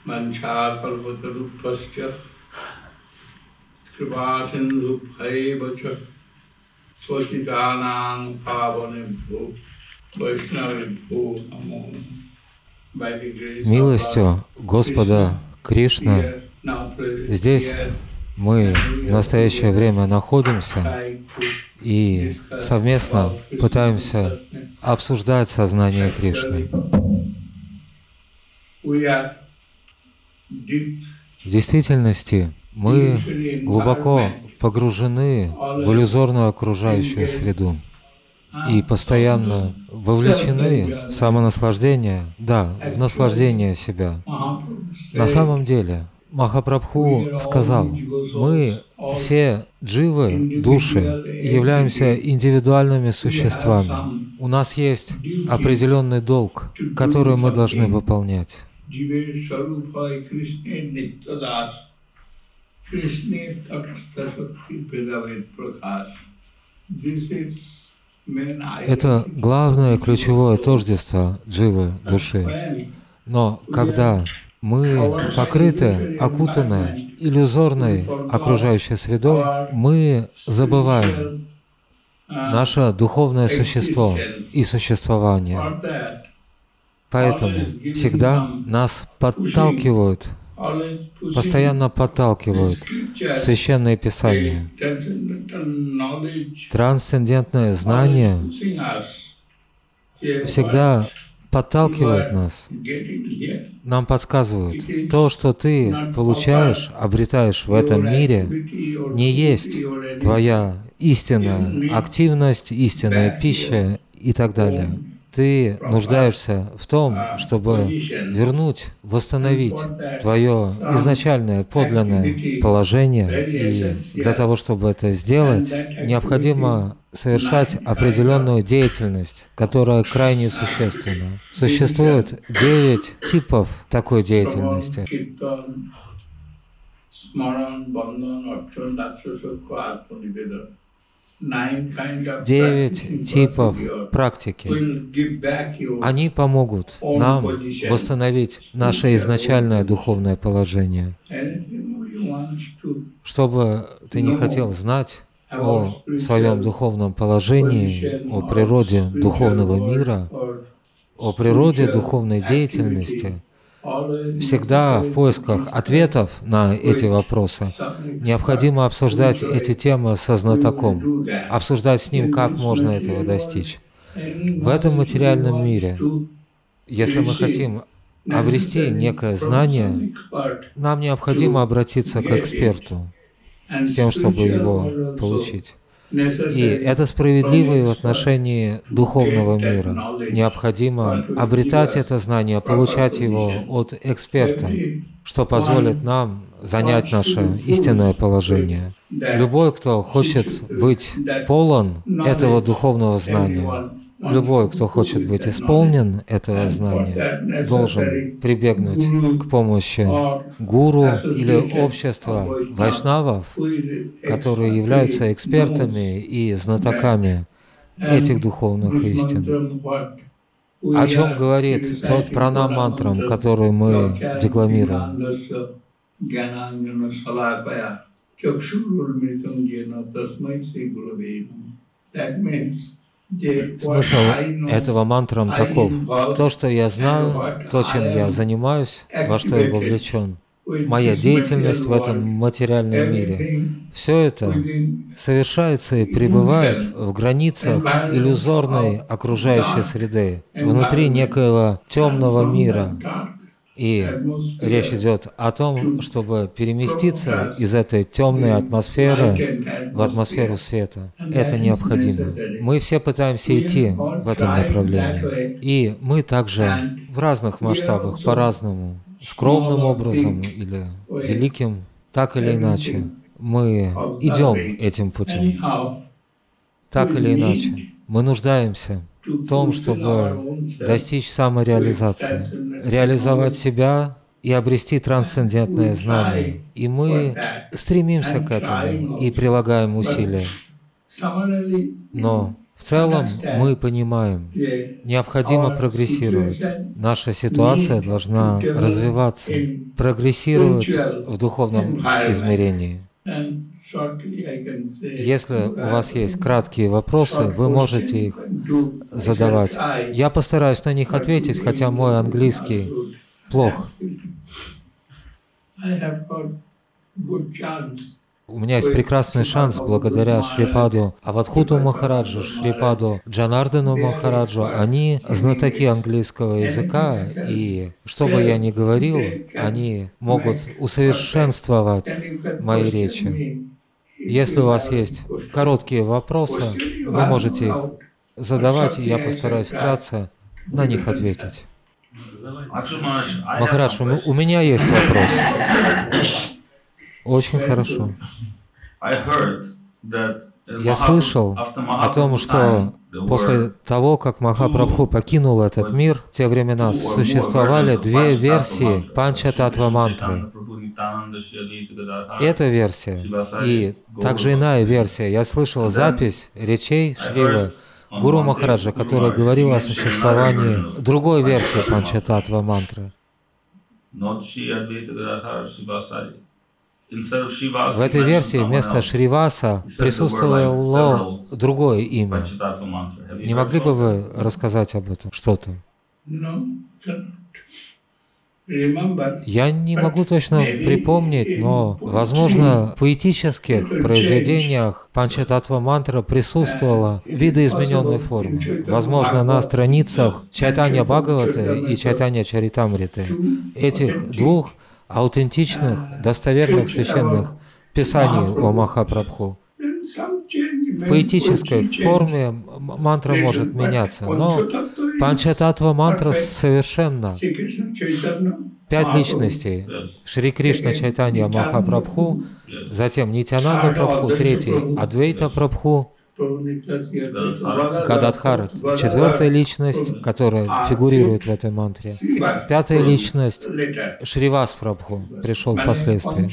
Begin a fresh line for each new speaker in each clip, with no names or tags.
Manchakalpatarupascha kripasindhubhaivacha svatitanang pavanebhyo vaishnavebhyo namo.
Милостью Господа Кришны здесь мы в настоящее время находимся и совместно пытаемся обсуждать сознание Кришны. В действительности мы глубоко погружены в иллюзорную окружающую среду и постоянно вовлечены в самонаслаждение, да, в наслаждение себя. На самом деле, Махапрабху сказал, мы все дживы, души, являемся индивидуальными существами. У нас есть определенный долг, который мы должны выполнять. Это главное ключевое тождество дживы, души. Но когда мы покрыты, окутаны иллюзорной окружающей средой, мы забываем наше духовное существо и существование. Поэтому всегда нас подталкивают, постоянно подталкивают Священное Писание. Трансцендентное знание всегда подталкивает нас. Нам подсказывают, то, что ты получаешь, обретаешь в этом мире, не есть твоя истинная активность, истинная пища и так далее. Ты нуждаешься в том, чтобы вернуть, восстановить твое изначальное подлинное положение. И для того, чтобы это сделать, необходимо совершать определенную деятельность, которая крайне существенна. Существует 9 типов такой деятельности. 9 типов практики. Они помогут нам восстановить наше изначальное духовное положение. Что бы ты не хотел знать о своем духовном положении, о природе духовного мира, о природе духовной деятельности, всегда в поисках ответов на эти вопросы необходимо обсуждать эти темы со знатоком, обсуждать с ним, как можно этого достичь. В этом материальном мире, если мы хотим обрести некое знание, нам необходимо обратиться к эксперту с тем, чтобы его получить. И это справедливо и в отношении духовного мира. Необходимо обретать это знание, получать его от эксперта, что позволит нам занять наше истинное положение. Любой, кто хочет быть полон этого духовного знания, любой, кто хочет быть исполнен этого знания, должен прибегнуть к помощи гуру или общества вайшнавов, которые являются экспертами и знатоками этих духовных истин. О чем говорит тот пранам-мантрам, который мы декламируем? Смысл этого мантрам таков. То, что я знаю, то, чем я занимаюсь, во что я вовлечен, моя деятельность в этом материальном мире, все это совершается и пребывает в границах иллюзорной окружающей среды, внутри некоего темного мира. И речь идет о том, чтобы переместиться из этой темной атмосферы в атмосферу света. Это необходимо. Мы все пытаемся идти в этом направлении. И мы также в разных масштабах, по-разному, скромным образом или великим, так или иначе, мы идем этим путем. Так или иначе, мы нуждаемся в том, чтобы достичь самореализации, реализовать себя и обрести трансцендентное знание. И мы стремимся к этому и прилагаем усилия. Но в В целом мы понимаем, необходимо прогрессировать. Наша ситуация должна развиваться, прогрессировать в духовном измерении. Если у вас есть краткие вопросы, вы можете их задавать. Я постараюсь на них ответить, хотя мой английский плох. У меня есть прекрасный шанс благодаря Шрипаду Авадхуту Махараджу, Шрипаду Джанардану Махараджу. Они знатоки английского языка, и что бы я ни говорил, они могут усовершенствовать мои речи. Если у вас есть короткие вопросы, вы можете их задавать, и я постараюсь вкратце на них ответить. Махарадж, у меня есть вопрос. Очень хорошо. Я слышал о том, что после того, как Махапрабху покинул этот мир, в те времена существовали две версии Панчататва мантры. Эта версия и также иная версия. Я слышал запись речей Шрилы Гуру Махараджа, который говорил о существовании другой версии Панчататва мантры. В этой версии вместо Шриваса присутствовало другое имя. Не могли бы вы рассказать об этом что-то? Я не могу точно припомнить, но, возможно, в поэтических произведениях Панчататва мантра присутствовала в видоизмененной форме. Возможно, на страницах Чайтанья Бхагавата и Чайтанья Чаритамриты. Этих двух аутентичных, достоверных священных писаний о Махапрабху. В поэтической форме мантра может меняться, но Панчататва мантра совершенна. 5 личностей. Шри Кришна Чайтанья Махапрабху, затем Нитьянанда Прабху, третий Адвейта Прабху, Гададхара, 4-я личность, которая фигурирует в этой мантре. 5-я личность Шривас Прабху пришел впоследствии.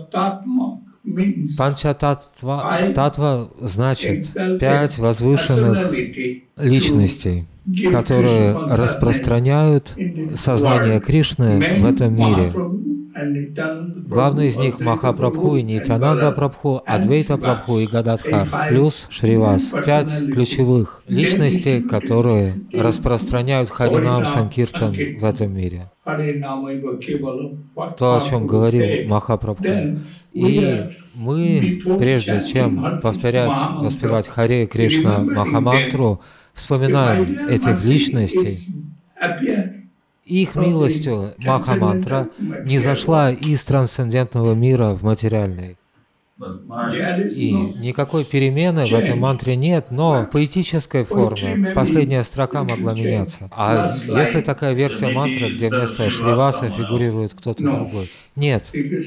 Панчататва значит 5 возвышенных личностей, которые распространяют сознание Кришны в этом мире. Главный из них Махапрабху и Нитьянанда Прабху, Адвейта Прабху и Гададхар, плюс Шривас. 5 ключевых личностей, которые распространяют Харинам Санкиртан в этом мире. То, о чем говорил Махапрабху. И мы, прежде чем повторять, воспевать Харе Кришна Махамантру, вспоминаем этих личностей. Их милостью Махамантра не зашла из трансцендентного мира в материальный. И никакой перемены в этой мантре нет, но в поэтической форме последняя строка могла меняться. А если такая версия мантры, где вместо Шриваса фигурирует кто-то другой? Нет.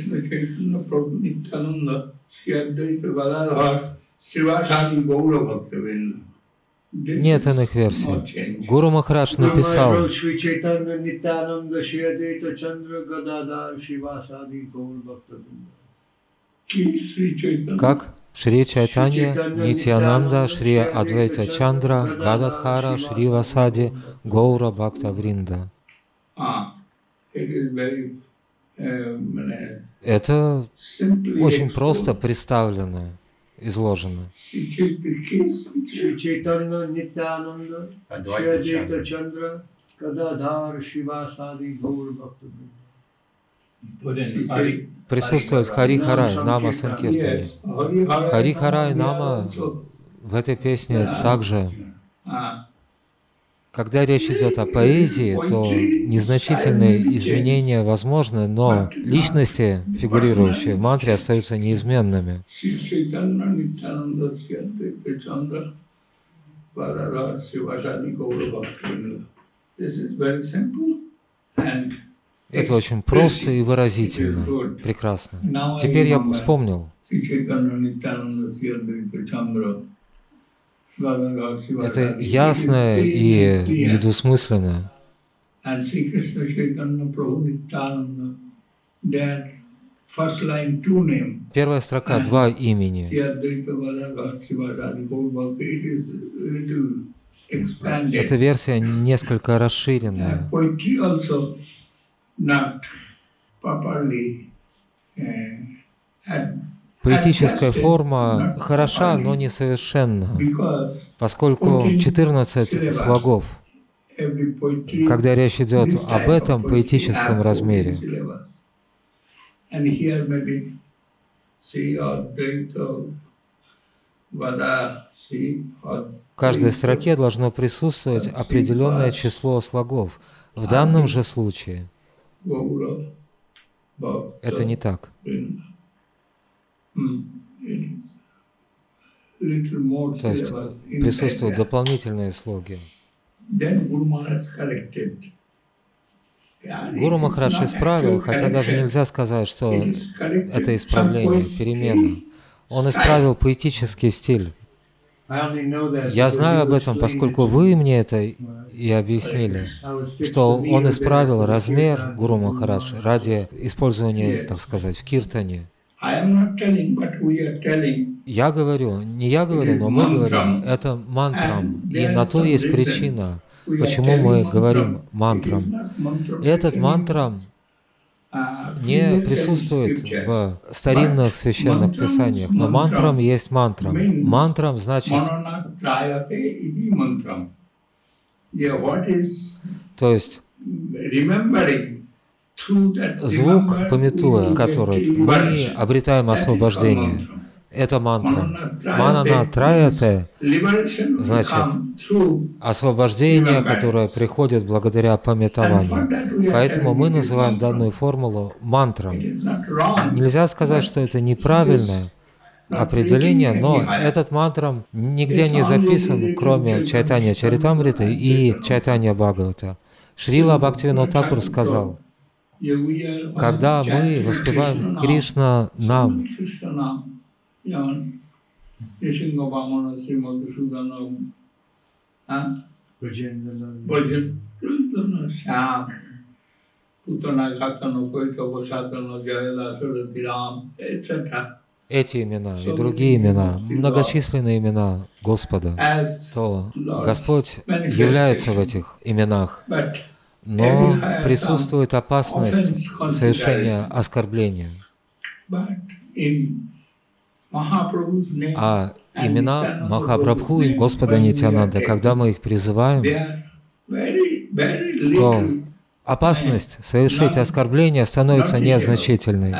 Нет иных версий. Гуру Махарадж написал: как Шри Чайтанья, Нитьянанда, Шри Адвайта Чандра, Гададхара, Шри Васади, Гаура Бхакта Вринда. Это очень просто представлено, изложено. Присутствует Хари-Харай, Нама Санкиртане. Хари-Харай, Нама в этой песне также. Когда речь идет о поэзии, то незначительные изменения возможны, но личности, фигурирующие в мантре, остаются неизменными. Это очень просто и выразительно. Прекрасно. Теперь я вспомнил. Это ясно и недвусмысленно.
first line two name.
Первая строка — два имени. Эта версия несколько расширенная. Поэтическая форма хороша, но несовершенна, поскольку 14 слогов, когда речь идет об этом поэтическом размере. В каждой строке должно присутствовать определенное число слогов. В данном же случае это не так. То есть присутствуют дополнительные слоги. Гуру Махарадж исправил, хотя даже нельзя сказать, что это исправление, перемена. Он исправил поэтический стиль. Я знаю об этом, поскольку вы мне это и объяснили, что он исправил размер Гуру Махарадж ради использования, так сказать, в киртане. Я говорю, не я говорю, но мы говорим, это мантрам, и на то есть причина, почему мы говорим мантрам. Этот мантрам не присутствует в старинных священных писаниях, но мантрам есть мантрам. Мантрам значит, то есть звук, памятуя который, мы обретаем освобождение. Это мантра. Манана траяте значит освобождение, которое приходит благодаря памятованию. Поэтому мы называем данную формулу мантром. Нельзя сказать, что это неправильное определение, но этот мантрам нигде не записан, кроме Чайтанья Чаритамриты и Чайтанья Бхагавата. Шрила Бхактивинода Тхакур сказал, когда мы воспеваем Кришна нам, эти имена и другие имена, многочисленные имена Господа, то Господь является в этих именах, но присутствует опасность совершения оскорбления. А имена Махапрабху и Господа Нитьянанда, когда мы их призываем, то опасность совершить оскорбление становится незначительной.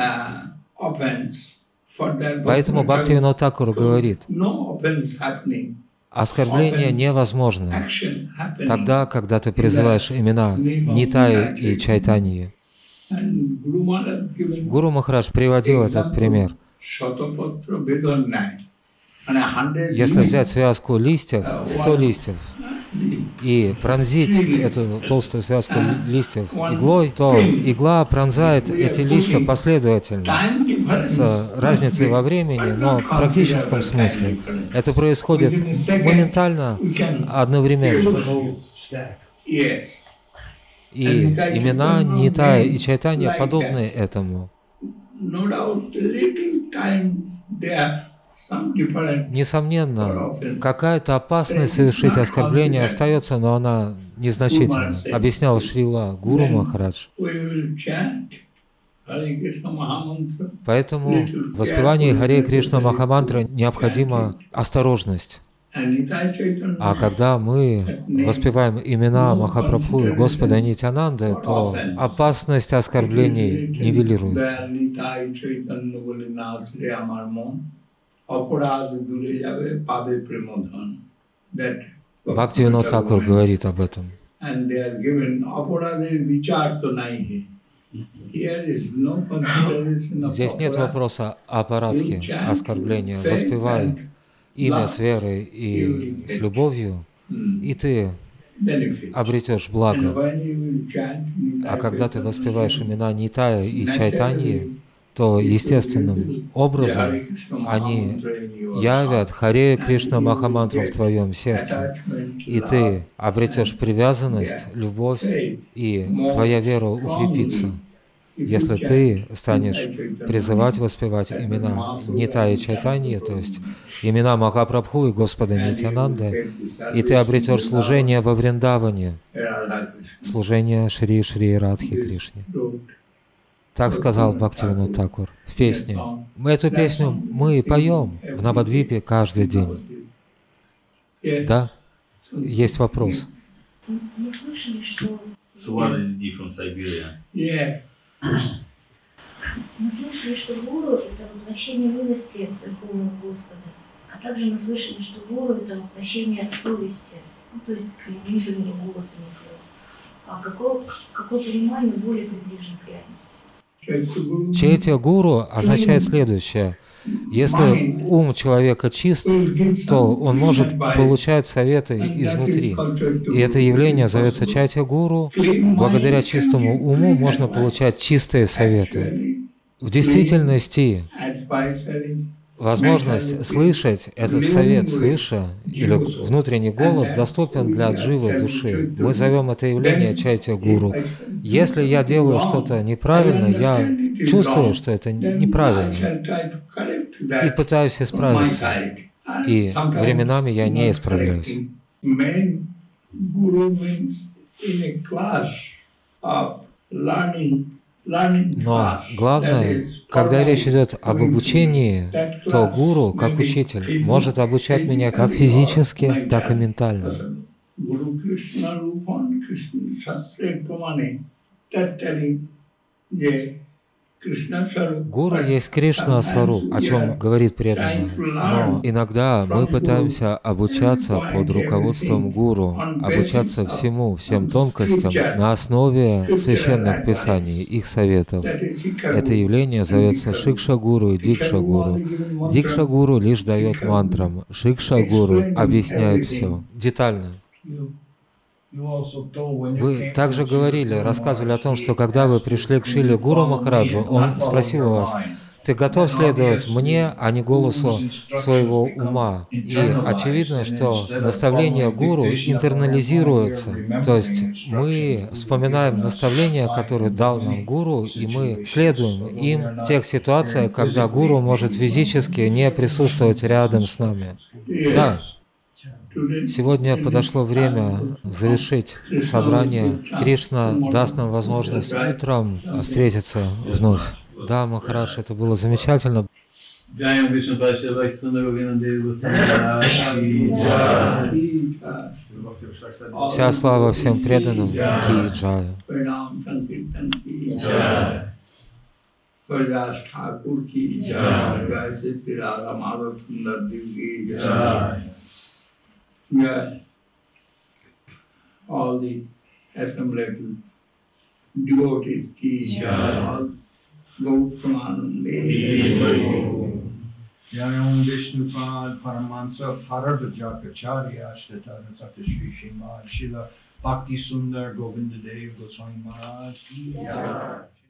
Поэтому Бхактивинода Тхакур говорит, оскорбление невозможно тогда, когда ты призываешь имена Нитаи и Чайтаньи. Гуру Махарадж приводил этот пример. Если взять связку листьев, 100 листьев, и пронзить эту толстую связку листьев иглой, то игла пронзает эти листья последовательно, с разницей во времени, но в практическом смысле. Это происходит моментально, одновременно. И имена Нитая и Чайтанья подобны этому. Несомненно, какая-то опасность совершить оскорбление остается, но она незначительна, объяснял Шрила Гуру Махарадж. Поэтому в воспевании Харе Кришна Махамантры необходима осторожность. А когда мы воспеваем имена Махапрабху и Господа Нитьянанды, то опасность оскорблений нивелируется. Бхактивинода Тхакур говорит об этом. Здесь нет вопроса о апарадхи, оскорбления. Воспевай имя с верой и с любовью, и ты обретешь благо. А когда ты воспеваешь имена Нитая и Чайтаньи, то естественным образом они явят Харе Кришна Махамантру в твоем сердце, и ты обретешь привязанность, любовь, и твоя вера укрепится. Если ты станешь призывать, воспевать имена Нитая Чайтаньи, то есть имена Махапрабху и Господа Нитянанды, и ты обретешь служение во Вриндаване, служение Шри Радхи Кришне. Так сказал Бхактивинода Thakura в песне. Эту песню мы поем в Навадвипе каждый день. Да? Есть вопрос.
Мы слышали, что... Мы слышали, что гуру — это воплощение милости Верховного Господа, а также мы слышали, что гуру — это воплощение совести, то есть внутреннего голоса Михаила. А какое понимание более приближено к реальности?
Чайтья гуру означает следующее. Если ум человека чист, то он может получать советы изнутри. И это явление зовется чайтья гуру. Благодаря чистому уму можно получать чистые советы. В действительности, возможность слышать этот совет свыше или внутренний голос доступен для дживы души. Мы зовем это явление чайтья гуру. Если я делаю что-то неправильно, я чувствую, что это неправильно, и пытаюсь исправиться. И временами я не исправляюсь. Но главное, когда речь идет об обучении, то гуру, как учитель, может обучать меня как физически, так и ментально. Гуру есть Кришна Сваруб, о чем говорит преданный. Но иногда мы пытаемся обучаться под руководством гуру, обучаться всем тонкостям на основе священных писаний, их советов. Это явление зовется Шикша-гуру и Дикша-гуру. Дикша-гуру лишь дает мантрам, Шикша-гуру объясняет все детально. Вы также говорили, рассказывали о том, что когда вы пришли к Шриле Гуру Махараджу, он спросил у вас: «Ты готов следовать мне, а не голосу своего ума?» И очевидно, что наставления гуру интернализируются. То есть мы вспоминаем наставления, которые дал нам гуру, и мы следуем им в тех ситуациях, когда гуру может физически не присутствовать рядом с нами. Да. Сегодня подошло время завершить собрание. Кришна даст нам возможность утром встретиться вновь. Да, Махарадж, это было замечательно. Вся слава всем преданным. Ки джай.
Yeah, all the assembled devotees, all Gautanande.
Jayam Vishnupad Paramahansa Paradvajakacharya Ashtatara Sati Shri Srimad Shila Bhakti Sundar Govinda Dev Goswami Maharaj.